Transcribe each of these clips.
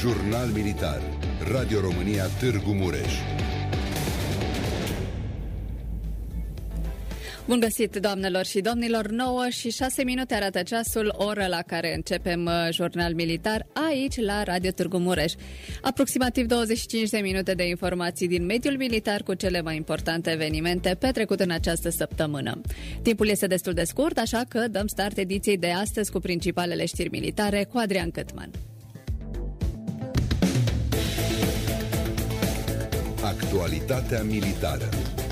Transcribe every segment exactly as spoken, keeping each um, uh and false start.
Jurnal Militar. Radio România Târgu Mureș. Bun găsit, doamnelor și domnilor, nouă și șase minute arată ceasul, oră la care începem Jurnal Militar aici la Radio Târgu Mureș. Aproximativ douăzeci și cinci de minute de informații din mediul militar cu cele mai importante evenimente petrecute în această săptămână. Timpul este destul de scurt, așa că dăm start ediției de astăzi cu principalele știri militare cu Adrian Cătman. Actualitatea militară.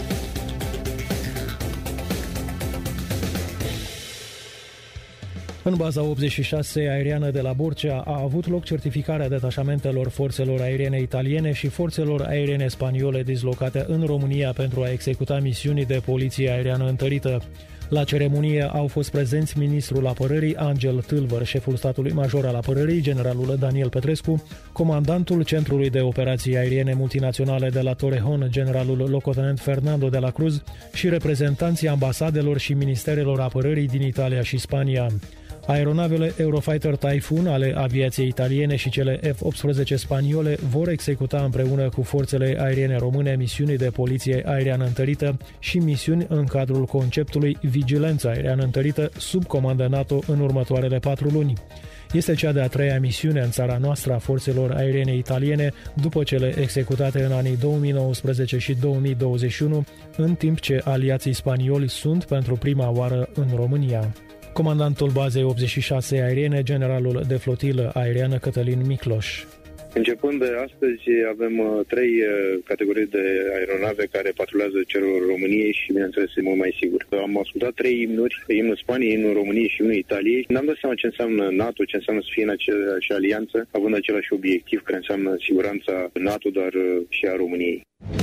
În baza optzeci și șase aeriană de la Borcea a avut loc certificarea detașamentelor forțelor aeriene italiene și forțelor aeriene spaniole dislocate în România pentru a executa misiuni de poliție aeriană întărită. La ceremonie au fost prezenți ministrul apărării Angel Tâlvăr, șeful statului major al apărării, generalul Daniel Petrescu, comandantul Centrului de Operații Aeriene Multinaționale de la Torrejon, generalul locotenent Fernando de la Cruz, și reprezentanții ambasadelor și ministerelor apărării din Italia și Spania. Aeronavele Eurofighter Typhoon ale aviației italiene și cele F optsprezece spaniole vor executa împreună cu forțele aeriene române misiuni de poliție aeriană întărită și misiuni în cadrul conceptului Vigilență aeriană întărită sub comandă NATO în următoarele patru luni. Este cea de-a treia misiune în țara noastră a forțelor aeriene italiene după cele executate în anii două mii nouăsprezece și două mii douăzeci și unu, în timp ce aliații spanioli sunt pentru prima oară în România. Comandantul bazei optzeci și șase aeriene, generalul de flotilă aeriană Cătălin Micloș. Începând de astăzi avem uh, trei uh, categorii de aeronave care patrulează cerul României și, bineînțeles, e mult mai sigur. Am ascultat trei imnuri, imnul Spaniei, imnul României și imnul Italiei. Ne-am dat seama ce înseamnă NATO, ce înseamnă să fie în aceeași alianță, având același obiectiv care înseamnă siguranța NATO, dar uh, și a României.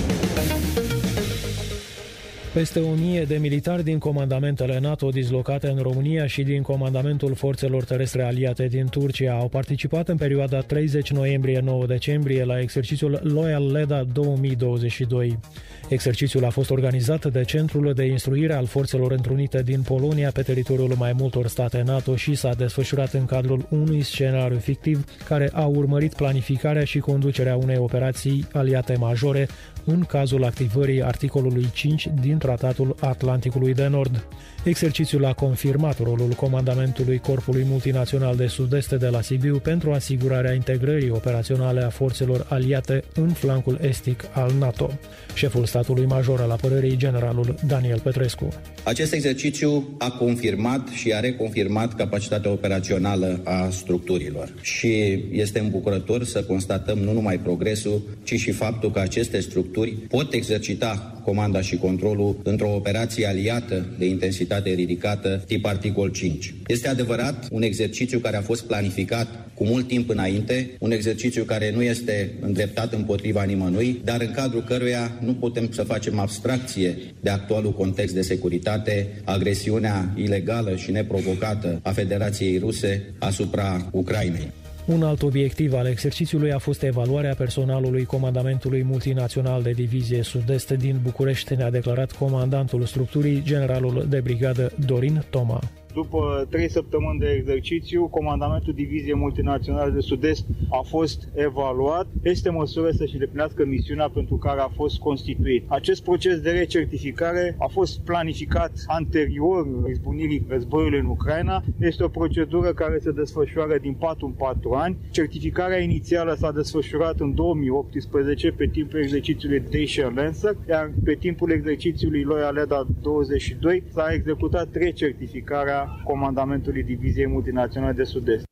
Peste o mie de militari din comandamentele NATO dislocate în România și din comandamentul forțelor terestre aliate din Turcia au participat în perioada treizeci noiembrie nouă decembrie la exercițiul Loyal Leda două mii douăzeci și doi. Exercițiul a fost organizat de Centrul de Instruire al Forțelor Întrunite din Polonia pe teritoriul mai multor state NATO și s-a desfășurat în cadrul unui scenariu fictiv care a urmărit planificarea și conducerea unei operații aliate majore în cazul activării articolului cinci din Tratatul Atlanticului de Nord. Exercițiul a confirmat rolul comandamentului Corpului Multinațional de Sud-Est de la Sibiu pentru asigurarea integrării operaționale a forțelor aliate în flancul estic al NATO. Șeful statului major al apărării, generalul Daniel Petrescu. Acest exercițiu a confirmat și a reconfirmat capacitatea operațională a structurilor și este îmbucurător să constatăm nu numai progresul, ci și faptul că aceste structuri pot exercita comanda și controlul într-o operație aliată de intensitate ridicată tip articol cinci. Este adevărat un exercițiu care a fost planificat cu mult timp înainte, un exercițiu care nu este îndreptat împotriva nimănui, dar în cadrul căruia nu putem să facem abstracție de actualul context de securitate, agresiunea ilegală și neprovocată a Federației Ruse asupra Ucrainei. Un alt obiectiv al exercițiului a fost evaluarea personalului Comandamentului Multinațional de Divizie Sud-Est din București, ne-a declarat comandantul structurii, generalul de brigadă Dorin Toma. După trei săptămâni de exercițiu, Comandamentul Diviziei Multinaționale de Sud-Est a fost evaluat. Este măsură să-și îndeplinească misiunea pentru care a fost constituit. Acest proces de recertificare a fost planificat anterior izbucnirii războiului în Ucraina. Este o procedură care se desfășoară din patru în patru ani. Certificarea inițială s-a desfășurat în două mii optsprezece pe timpul exercițiului Dacian Lancer, iar pe timpul exercițiului Loyal Leda douăzeci și doi s-a executat recertificarea Comandamentului Diviziei Multinaționale de Sud-Est.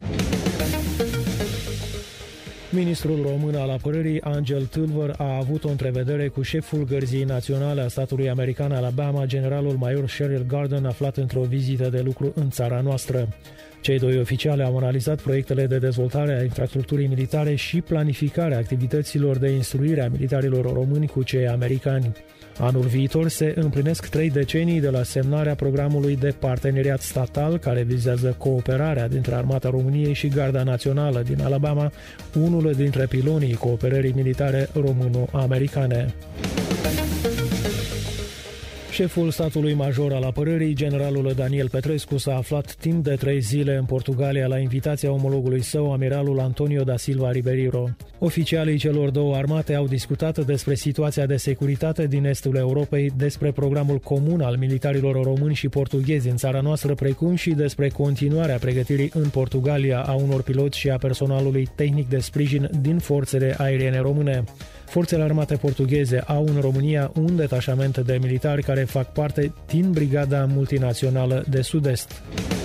Ministrul român al apărării, Angel Tâlvăr, a avut o întrevedere cu șeful Gărzii Naționale a statului american Alabama, generalul major Sheryl Gordon, aflat într-o vizită de lucru în țara noastră. Cei doi oficiali au analizat proiectele de dezvoltare a infrastructurii militare și planificarea activităților de instruire a militarilor români cu cei americani. Anul viitor se împlinesc trei decenii de la semnarea programului de parteneriat statal care vizează cooperarea dintre Armata României și Garda Națională din Alabama, unul dintre pilonii cooperării militare româno-americane. Șeful statului major al apărării, generalul Daniel Petrescu, s-a aflat timp de trei zile în Portugalia la invitația omologului său, amiralul Antonio da Silva Ribeiro. Oficialii celor două armate au discutat despre situația de securitate din estul Europei, despre programul comun al militarilor români și portughezi în țara noastră, precum și despre continuarea pregătirii în Portugalia a unor piloți și a personalului tehnic de sprijin din forțele aeriene române. Forțele armate portugheze au în România un detașament de militari care fac parte din Brigada Multinațională de Sud-Est.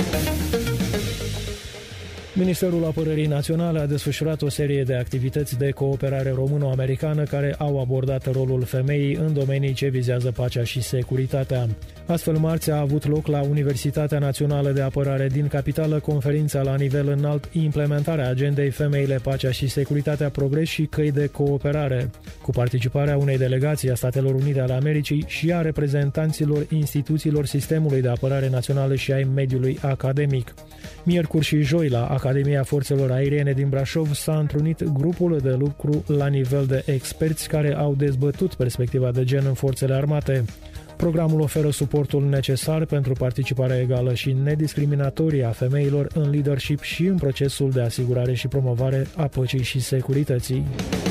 Ministerul Apărării Naționale a desfășurat o serie de activități de cooperare româno-americană care au abordat rolul femeii în domenii ce vizează pacea și securitatea. Astfel, marți a avut loc la Universitatea Națională de Apărare din Capitală conferința la nivel înalt Implementarea agendei Femeile, pacea și securitatea, progres și căi de cooperare, cu participarea unei delegații a Statelor Unite ale Americii și a reprezentanților instituțiilor sistemului de apărare națională și ai mediului academic. Miercuri și joi, la Academia Forțelor Aeriene din Brașov, s-a întrunit grupul de lucru la nivel de experți care au dezbătut perspectiva de gen în forțele armate. Programul oferă suportul necesar pentru participarea egală și nediscriminatorie a femeilor în leadership și în procesul de asigurare și promovare a păcii și securității.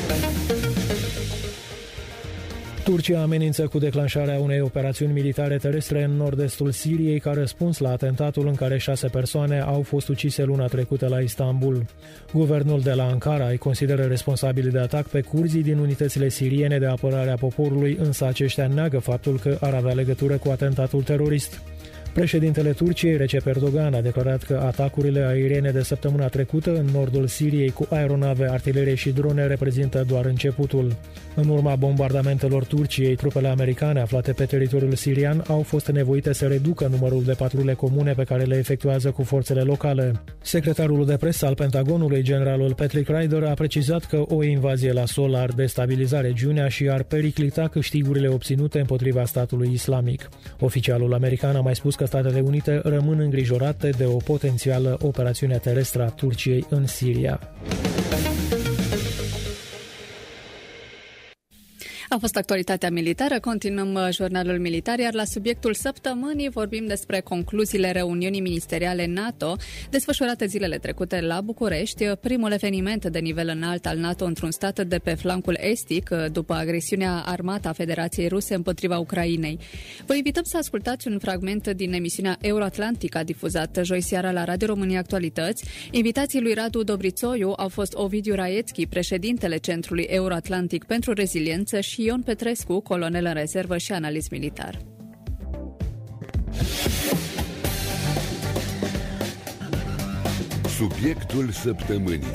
Turcia amenință cu declanșarea unei operațiuni militare terestre în nord-estul Siriei ca răspuns la atentatul în care șase persoane au fost ucise luna trecută la Istanbul. Guvernul de la Ankara îi consideră responsabili de atac pe curzii din unitățile siriene de apărare a poporului, însă aceștia neagă faptul că ar avea legătură cu atentatul terorist. Președintele Turciei, Recep Erdogan, a declarat că atacurile aeriene de săptămâna trecută în nordul Siriei cu aeronave, artilerie și drone reprezintă doar începutul. În urma bombardamentelor Turciei, trupele americane aflate pe teritoriul sirian au fost nevoite să reducă numărul de patrule comune pe care le efectuează cu forțele locale. Secretarul de presă al Pentagonului, generalul Patrick Ryder, a precizat că o invazie la sol ar destabiliza regiunea și ar periclita câștigurile obținute împotriva statului islamic. Oficialul american a mai spus că Statele Unite rămân îngrijorate de o potențială operațiune terestră a Turciei în Siria. A fost actualitatea militară, continuăm jurnalul militar, iar la subiectul săptămânii vorbim despre concluziile reuniunii ministeriale NATO desfășurate zilele trecute la București, primul eveniment de nivel înalt al NATO într-un stat de pe flancul estic după agresiunea armată a Federației Ruse împotriva Ucrainei. Vă invităm să ascultați un fragment din emisiunea Euroatlantica difuzată joi seara la Radio România Actualități. Invitații lui Radu Dobrițoiu au fost Ovidiu Raiețchi, președintele Centrului Euroatlantic pentru Reziliență, și Ion Petrescu, colonel în rezervă și analist militar. Subiectul săptămânii.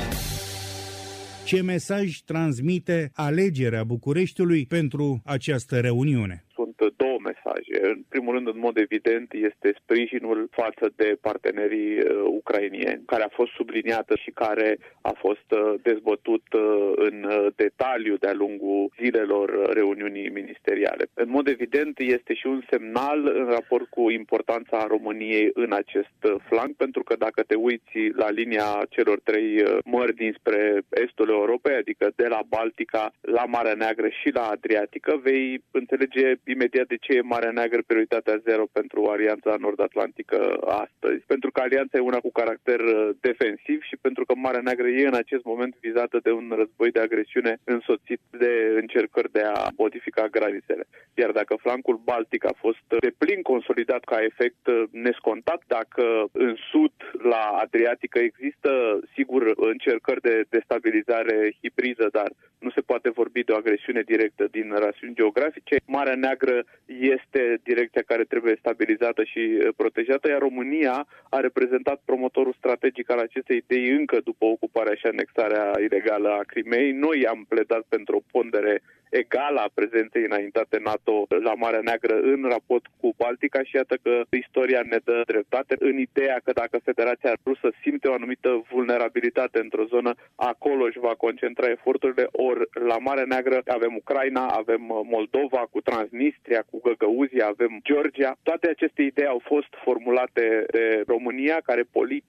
Ce mesaj transmite alegerea Bucureștiului pentru această reuniune? Sunt două mesaje. În primul rând, în mod evident, este sprijinul față de partenerii uh, ucrainieni, care a fost subliniată și care a fost uh, dezbătut uh, în uh, detaliu de-a lungul zilelor reuniunii ministeriale. În mod evident, este și un semnal în raport cu importanța României în acest uh, flanc, pentru că dacă te uiți la linia celor trei uh, mări dinspre estul Europei, adică de la Baltica, la Marea Neagră și la Adriatică, vei înțelege imediat de ce e Marea Neagră prioritatea zero pentru Alianța Nord-Atlantică astăzi. Pentru că alianța e una cu caracter defensiv și pentru că Marea Neagră e în acest moment vizată de un război de agresiune însoțit de încercări de a modifica granițele. Iar dacă flancul Baltic a fost de plin consolidat ca efect nescontat, dacă în sud, la Adriatică, există, sigur, încercări de destabilizare hibridă, dar nu se poate vorbi de o agresiune directă din rațiuni geografice, Marea Neagră este direcția care trebuie stabilizată și protejată, iar România a reprezentat promotorul strategic al acestei idei încă după ocuparea și anexarea ilegală a Crimeei. Noi am pledat pentru o pondere egală a prezenței înaintate NATO la Marea Neagră în raport cu Baltica și iată că istoria ne dă dreptate în ideea că dacă Federația Rusă simte o anumită vulnerabilitate într-o zonă, acolo își va concentra eforturile, ori la Marea Neagră avem Ucraina, avem Moldova cu Transnistria, cu Găgăuzia, avem Georgia. Toate aceste idei au fost formulate de România, care politic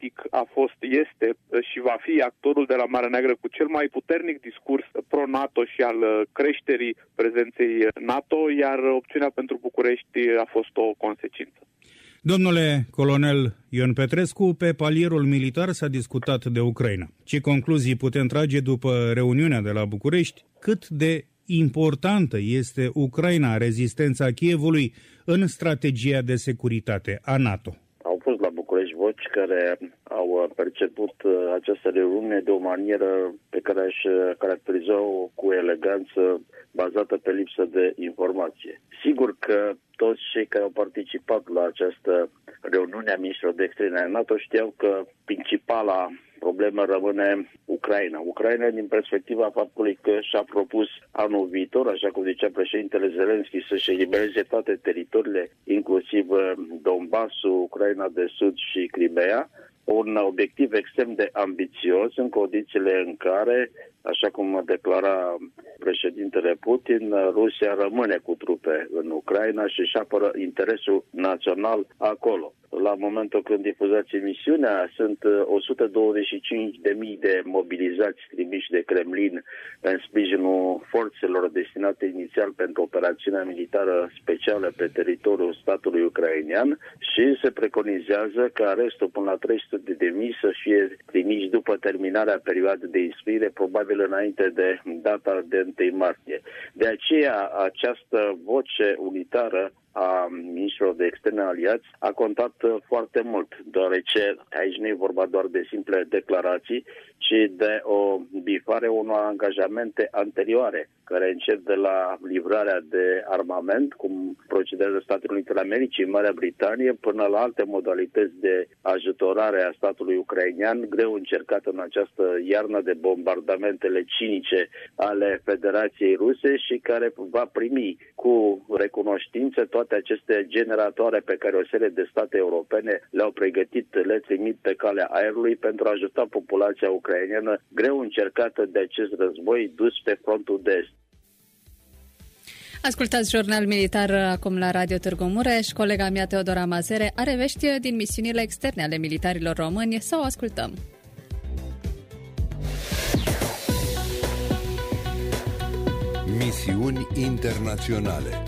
politic a fost, este și va fi actorul de la Marea Neagră cu cel mai puternic discurs pro-NATO și al creșterii prezenței NATO, iar opțiunea pentru București a fost o consecință. Domnule colonel Ion Petrescu, pe palierul militar s-a discutat de Ucraina. Ce concluzii putem trage după reuniunea de la București? Cât de importantă este Ucraina, rezistența Kievului în strategia de securitate a NATO? Au fost la București voci care au perceput această reuniune de o manieră pe care aș caracteriza-o cu eleganță, bazată pe lipsă de informație. Sigur că toți cei care au participat la această reuniune a ministrilor de externe ai NATO știau că principala problemă rămâne Ucraina. Ucraina din perspectiva faptului că și-a propus anul viitor, așa cum zicea președintele Zelenski, să-și elibereze toate teritoriile, inclusiv Donbassul, Ucraina de Sud și Crimea, un obiectiv extrem de ambițios în condițiile în care, așa cum declara președintele Putin, Rusia rămâne cu trupe în Ucraina și își apără interesul național acolo. La momentul când difuzați emisiunea, sunt o sută douăzeci și cinci de mii de mobilizați trimiși de Kremlin în sprijinul forțelor destinate inițial pentru operațiunea militară specială pe teritoriul statului ucrainean și se preconizează ca restul până la trei sute de mii să fie trimiși după terminarea perioadei de instruire, probabil înainte de data de întâi martie. De aceea, această voce unitară a ministrilor de externe aliați a contat foarte mult, deoarece aici nu e vorba doar de simple declarații, ci de o bifare unor angajamente anterioare, care încep de la livrarea de armament, cum procedează Statele Unite ale Americii, Marea Britanie, până la alte modalități de ajutorare a statului ucrainean, greu încercat în această iarnă de bombardamentele cinice ale Federației Ruse și care va primi cu recunoștință toate aceste generatoare pe care o serie de state europene le-au pregătit, le trimit pe calea aerului pentru a ajuta populația ucraineană greu încercată de acest război dus pe frontul de est. Ascultați Jurnal Militar acum la Radio Târgu Mureș. Colega mea Teodora Mazere are vești din misiunile externe ale militarilor români. Să o ascultăm. Misiuni internaționale.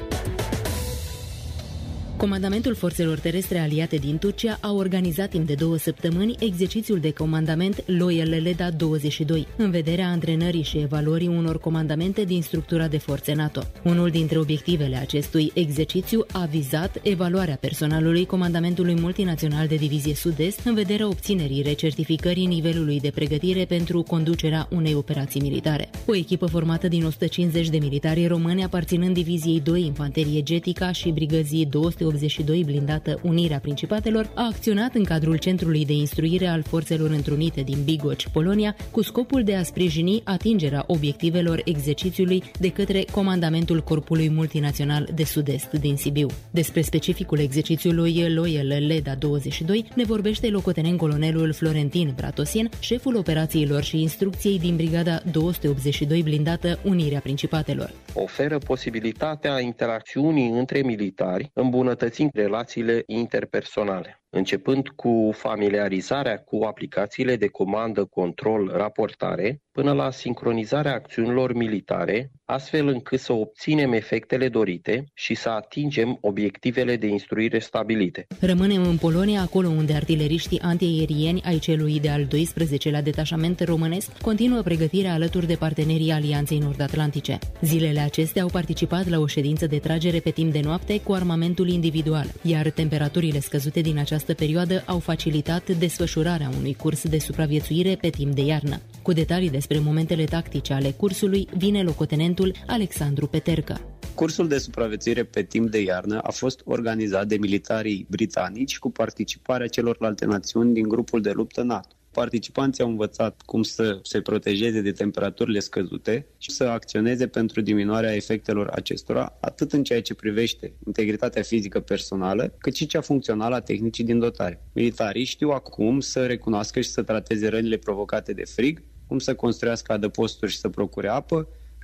Comandamentul Forțelor Terestre Aliate din Turcia a organizat timp de două săptămâni exercițiul de comandament Loyal Leda douăzeci și doi, în vederea antrenării și evaluării unor comandamente din structura de forțe NATO. Unul dintre obiectivele acestui exercițiu a vizat evaluarea personalului Comandamentului Multinațional de Divizie Sud-Est în vederea obținerii recertificării nivelului de pregătire pentru conducerea unei operații militare. O echipă formată din o sută cincizeci de militari români aparținând Diviziei doi Infanterie Getica și Brigăzii două sute optzeci și doi blindată Unirea Principatelor, a acționat în cadrul Centrului de Instruire al Forțelor Întrunite din Bigocz, Polonia, cu scopul de a sprijini atingerea obiectivelor exercițiului de către Comandamentul Corpului Multinațional de Sud-Est din Sibiu. Despre specificul exercițiului Loyal Leda douăzeci și doi ne vorbește locotenent colonelul Florentin Bratosien, șeful operațiilor și instrucției din Brigada două sute optzeci și doi blindată Unirea Principatelor. Oferă posibilitatea interacțiunii între militari, îmbunătățind relațiile interpersonale, începând cu familiarizarea cu aplicațiile de comandă, control, raportare, până la sincronizarea acțiunilor militare, astfel încât să obținem efectele dorite și să atingem obiectivele de instruire stabilite. Rămânem în Polonia, acolo unde artileriștii antiaerieni ai celui de-al doisprezecelea detașament românesc continuă pregătirea alături de partenerii Alianței Nord-Atlantice. Zilele acestea au participat la o ședință de tragere pe timp de noapte cu armamentul individual, iar temperaturile scăzute din această perioadă au facilitat desfășurarea unui curs de supraviețuire pe timp de iarnă. Cu detalii despre momentele tactice ale cursului vine locotenentul Alexandru Petercă. Cursul de supraviețuire pe timp de iarnă a fost organizat de militarii britanici cu participarea celorlalte națiuni din grupul de luptă NATO. Participanții au învățat cum să se protejeze de temperaturile scăzute și să acționeze pentru diminuarea efectelor acestora, atât în ceea ce privește integritatea fizică personală, cât și cea funcțională a tehnicii din dotare. Militarii știu acum să recunoască și să trateze rănile provocate de frig, cum să construiască adăposturi și să procure apă,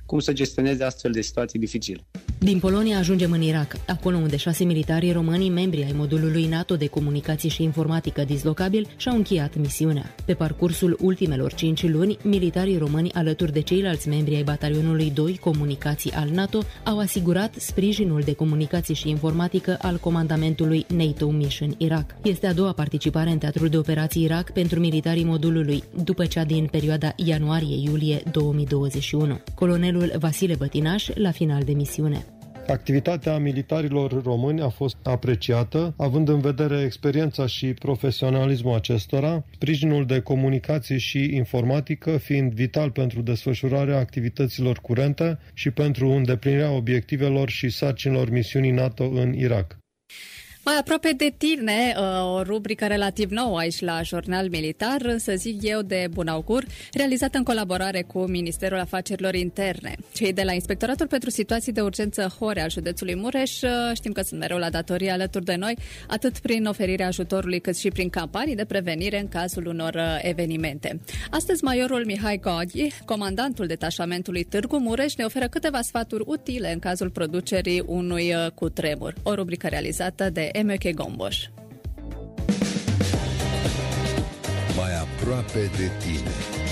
cum să gestioneze astfel de situații dificile. Din Polonia ajungem în Irak, acolo unde șase militari români, membri ai modulului NATO de comunicații și informatică dislocabil, și-au încheiat misiunea. Pe parcursul ultimelor cinci luni, militarii români, alături de ceilalți membri ai batalionului doi Comunicații al NATO, au asigurat sprijinul de comunicații și informatică al comandamentului NATO Mission Irak. Este a doua participare în teatrul de operații Irak pentru militarii modulului, după cea din perioada ianuarie-iulie două mii douăzeci și unu. Colonelul Vasile Bătinaș, la final de misiune. Activitatea militarilor români a fost apreciată, având în vedere experiența și profesionalismul acestora, sprijinul de comunicații și informatică fiind vital pentru desfășurarea activităților curente și pentru îndeplinirea obiectivelor și sarcinilor misiunii NATO în Irak. Mai aproape de tine, o rubrică relativ nouă aici la Jurnal Militar, să zic eu de bun augur, realizată în colaborare cu Ministerul Afacerilor Interne. Cei de la Inspectoratul pentru Situații de Urgență Horea al județului Mureș știm că sunt mereu la datorie alături de noi, atât prin oferirea ajutorului cât și prin campanii de prevenire în cazul unor evenimente. Astăzi, majorul Mihai Godi, comandantul detașamentului Târgu Mureș, ne oferă câteva sfaturi utile în cazul producerii unui cutremur. O rubrică realizată de Emeke Gomboș. Mai aproape de tine.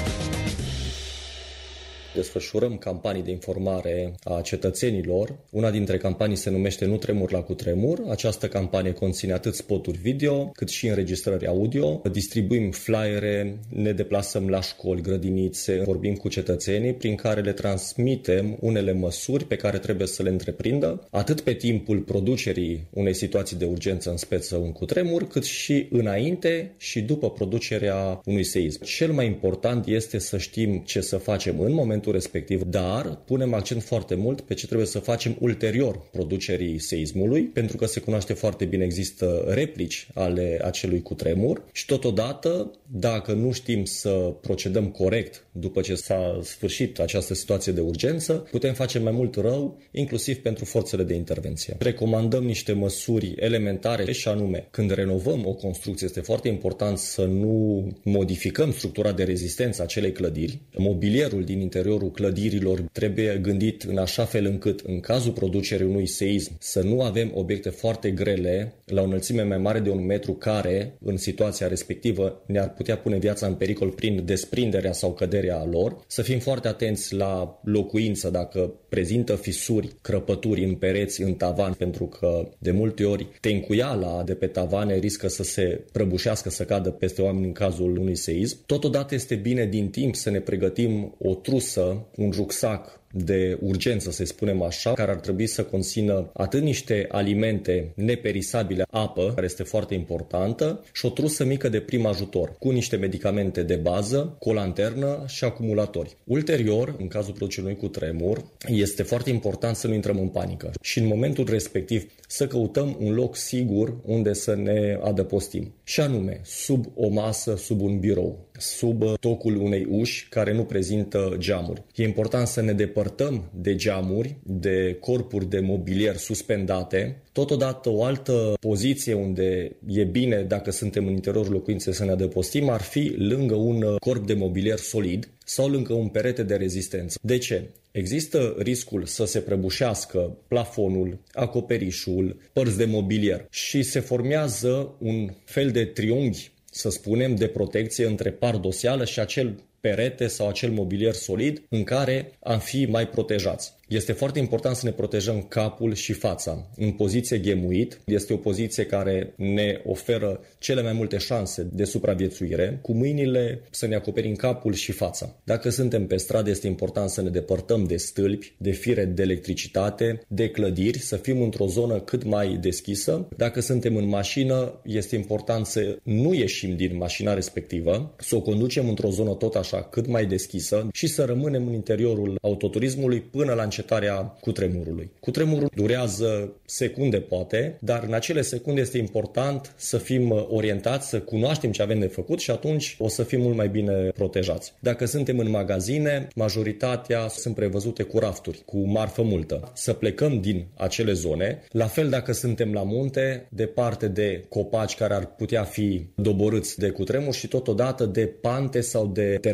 Desfășurăm campanii de informare a cetățenilor. Una dintre campanii se numește Nu tremur la cutremur. Această campanie conține atât spoturi video, cât și înregistrări audio. Distribuim flyere, ne deplasăm la școli, grădinițe, vorbim cu cetățenii, prin care le transmitem unele măsuri pe care trebuie să le întreprindă, atât pe timpul producerii unei situații de urgență, în speță un cutremur, cât și înainte și după producerea unui seism. Cel mai important este să știm ce să facem în momentul respectiv, dar punem accent foarte mult pe ce trebuie să facem ulterior producerii seismului, pentru că se cunoaște foarte bine, există replici ale acelui cutremur și totodată, dacă nu știm să procedăm corect după ce s-a sfârșit această situație de urgență, putem face mai mult rău, inclusiv pentru forțele de intervenție. Recomandăm niște măsuri elementare și anume, când renovăm o construcție, este foarte important să nu modificăm structura de rezistență a acelei clădiri. Mobilierul din interiorul clădirilor trebuie gândit în așa fel încât, în cazul producerii unui seism, să nu avem obiecte foarte grele la o înălțime mai mare de un metru, care, în situația respectivă, ne-ar putea pune viața în pericol prin desprinderea sau căderea lor. Să fim foarte atenți la locuință, dacă prezintă fisuri, crăpături în pereți, în tavan, pentru că de multe ori tencuiala de pe tavane riscă să se prăbușească, să cadă peste oameni în cazul unui seism. Totodată este bine din timp să ne pregătim o trusă, un rucsac de urgență, să spunem așa, care ar trebui să conțină atât niște alimente neperisabile, apă, care este foarte importantă, și o trusă mică de prim ajutor, cu niște medicamente de bază, cu o lanternă și acumulatori. Ulterior, în cazul producerii unui cutremur, este foarte important să nu intrăm în panică și în momentul respectiv să căutăm un loc sigur unde să ne adăpostim. Și anume, sub o masă, sub un birou, sub tocul unei uși care nu prezintă geamuri. E important să ne depărtăm de geamuri, de corpuri de mobilier suspendate. Totodată, o altă poziție unde e bine, dacă suntem în interiorul locuinței, să ne adăpostim, ar fi lângă un corp de mobilier solid sau lângă un perete de rezistență. De ce? Există riscul să se prăbușească plafonul, acoperișul, părți de mobilier și se formează un fel de triunghi, să spunem, de protecție între pardoseală și acel perete sau acel mobilier solid în care am fi mai protejați. Este foarte important să ne protejăm capul și fața. În poziție ghemuit, este o poziție care ne oferă cele mai multe șanse de supraviețuire, cu mâinile să ne acoperim capul și fața. Dacă suntem pe stradă, este important să ne depărtăm de stâlpi, de fire de electricitate, de clădiri, să fim într-o zonă cât mai deschisă. Dacă suntem în mașină, este important să nu ieșim din mașina respectivă, să o conducem într-o zonă tot așa cât mai deschisă și să rămânem în interiorul autoturismului până la încetarea cutremurului. Cutremurul durează secunde poate, dar în acele secunde este important să fim orientați, să cunoaștem ce avem de făcut și atunci o să fim mult mai bine protejați. Dacă suntem în magazine, majoritatea sunt prevăzute cu rafturi, cu marfă multă. Să plecăm din acele zone. La fel dacă suntem la munte, departe de copaci care ar putea fi doborâți de cutremur și totodată de pante sau de teren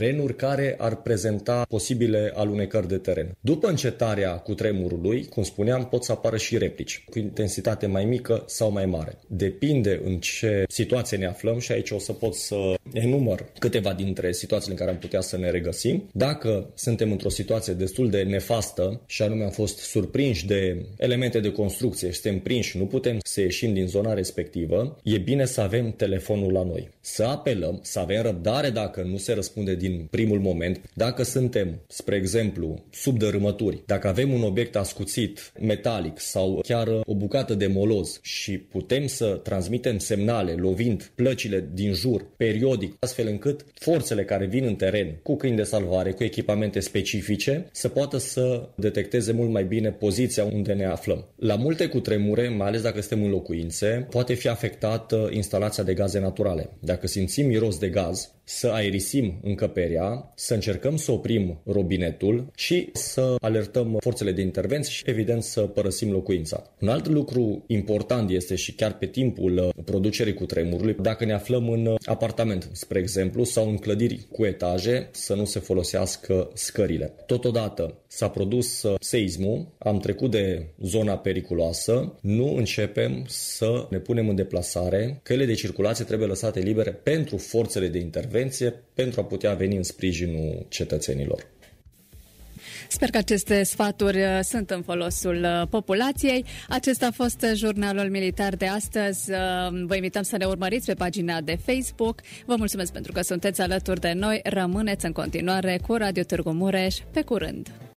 terenuri care ar prezenta posibile alunecări de teren. După încetarea cutremurului, cum spuneam, pot să apară și replici, cu intensitate mai mică sau mai mare. Depinde în ce situație ne aflăm și aici o să pot să enumăr câteva dintre situațiile în care am putea să ne regăsim. Dacă suntem într-o situație destul de nefastă și anume am fost surprinși de elemente de construcție și suntem prinși, nu putem să ieșim din zona respectivă, e bine să avem telefonul la noi. Să apelăm, să avem răbdare dacă nu se răspunde din primul moment. Dacă suntem, spre exemplu, sub dărâmături, dacă avem un obiect ascuțit, metalic sau chiar o bucată de moloz și putem să transmitem semnale lovind plăcile din jur periodic, astfel încât forțele care vin în teren cu câini de salvare, cu echipamente specifice, să poată să detecteze mult mai bine poziția unde ne aflăm. La multe cutremure, mai ales dacă suntem în locuințe, poate fi afectată instalația de gaze naturale. Dacă simțim miros de gaz, să aerisim încăperea, să încercăm să oprim robinetul și să alertăm forțele de intervenție și, evident, să părăsim locuința. Un alt lucru important este și chiar pe timpul producerii cutremurului, dacă ne aflăm în apartament, spre exemplu, sau în clădiri cu etaje, să nu se folosească scările. Totodată, s-a produs seismul, am trecut de zona periculoasă, nu începem să ne punem în deplasare, căile de circulație trebuie lăsate libere pentru forțele de intervenție, pentru a putea veni în sprijinul cetățenilor. Sper că aceste sfaturi sunt în folosul populației. Acesta a fost jurnalul militar de astăzi. Vă invităm să ne urmăriți pe pagina de Facebook. Vă mulțumesc pentru că sunteți alături de noi. Rămâneți în continuare cu Radio Târgu Mureș. Pe curând!